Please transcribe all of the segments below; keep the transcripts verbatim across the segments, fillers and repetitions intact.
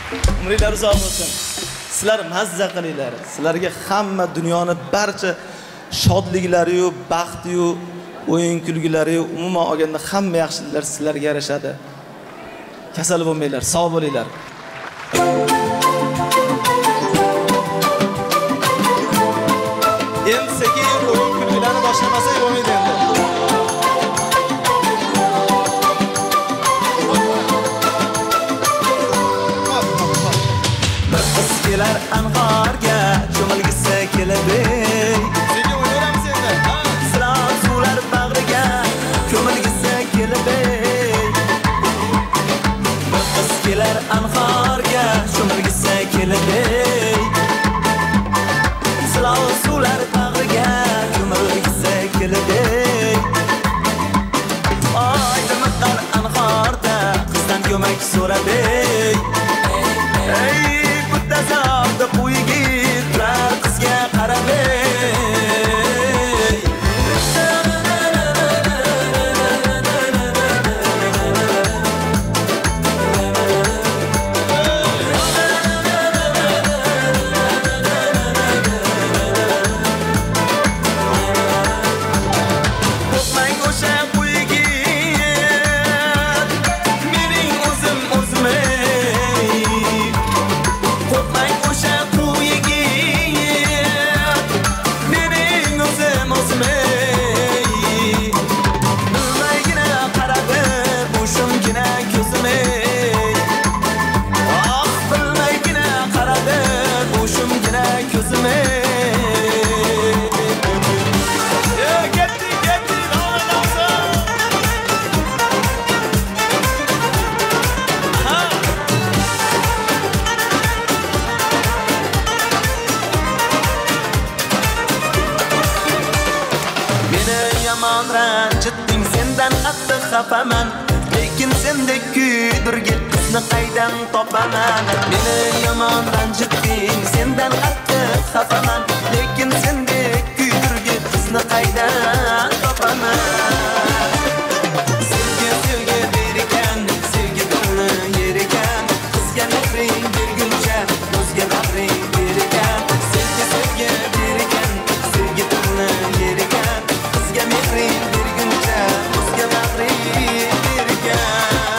Umringlar uzoq bo'lsin. Sizlar mazza qilinglar. Sizlarga hamma dunyoni barcha shodliklari-yu, baxti-yu, o'yin kulgilari-yu, umuman olganda hamma yaxshiliklar sizlarga yarashadi. Kasal bo'lmanglar, sog' bo'linglar. Endi sekin o'yin kulgilarni boshlamasak bo'lmaydi endi. Kelar anhorga cho'milgisi kelibey senga o'ylaymiz endi isloq suvlar bag'riga cho'milgisi kelibey bir qiz kelar anhorga cho'milgisi kelibey isloq suvlar bag'riga cho'milgisi kelibey oy dimiqqan anhorda qizdan ko'mak so'rabey ey Tazabda qo'ygitlar qizga qarabey Qo'rqmang o'sha qo'ygit mening o'zim o'zimey Qo'rqmang o'sha qo'ygit mening o'zim o'zimey bilmaygina qaradi bo'shimgina ko'zimey oh bilmaygina qaradi bo'shimgina ko'zimey ranjitding sendan qattiq xafaman lekin sendek kuydirgit qizni qaydan topaman meni yomon ranjitding sendan qattiq xafaman lekin sendek kuydirgit qizni qaydan topaman sevgi sevgi berikan sevgi dilni yerikan qizga mehring berguncha o'zga bag'ring berikan sevgi sevgi berikan sevgi dilni yerikan qizga mehring berguncha o'zga bag'ring berikan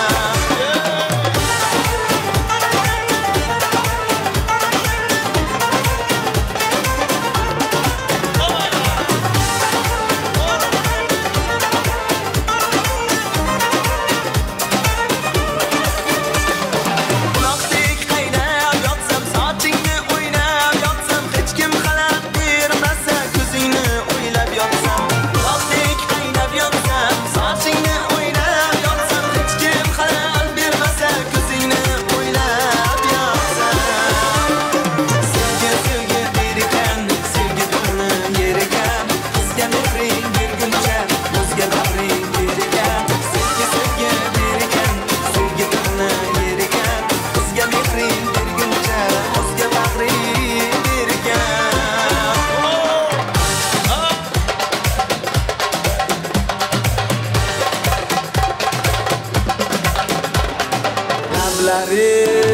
Quloqdek qaynab yotsam sochingni o'ynab yotsam hech kim xalaq bermasa ko'zingni o'ylab yotsam Quloqdek qaynab yotsam sochingni o'ynab yotsam hech kim xalaq bermasa ko'zingni o'ylab yotsam Sevgi sevgi berikan sevgi dilni yerikan qizga mehring berguncha o'zga bag'ring berikan sevgi sevgi berikan sevgi dilni yerikan qizga mehring berguncha o'zga bag'ring berikan lablari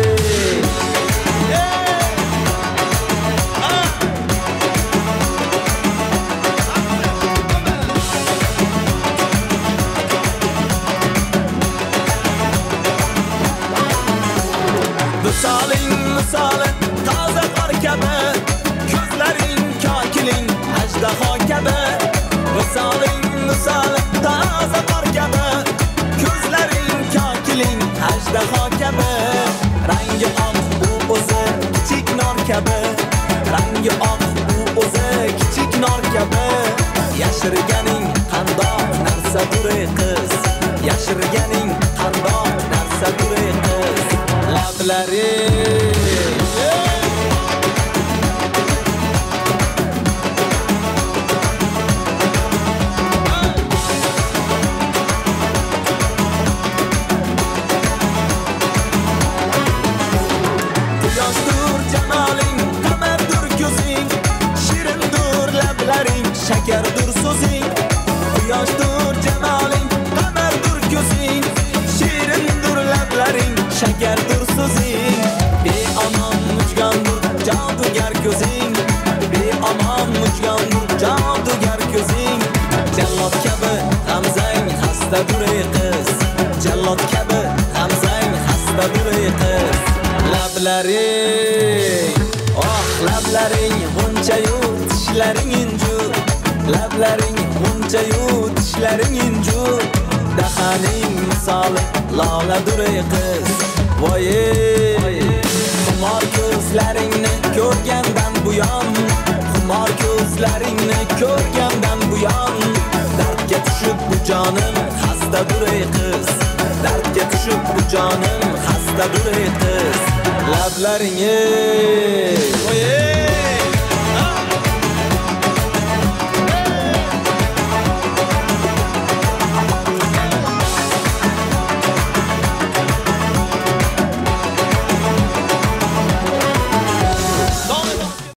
Misoling misoli toza qor kabi ko'zlaring kokiling ajdaho kabi Misoling misoli toza qor kabi ko'zlaring kokiling ajdaho kabi rangi oq u o'zi kichik nor kabi rangi oq u o'zi kichik nor kabi yashirganing qandoq narsadur ey qiz yashirganing qandoq narsadur ey qiz lablari Quyoshdur jamoling, qamardur ko'zing, shirindur lablaring, shakardur so'zing. Quyoshdur jamoling, qamardur ko'zing, shirindur lablaring, shakardur so'zing. xastadur ey qiz, jallod kabi hamzang xastadur ey qiz. Lablaring, oh lablaring g'uncha-yu tishlaring injur, lablaring g'uncha-yu tishlaring injur, dahaning misoli loladur ey qiz. Voy ey, xumor ko'zlaringni ko'rgandan buyon, xumor ko'zlaringni ko'rgandan buyon, dardga tushib bu jonim xastadur ey qiz, dardga tushib bu jonim xastadur ey qiz. Lablaring ey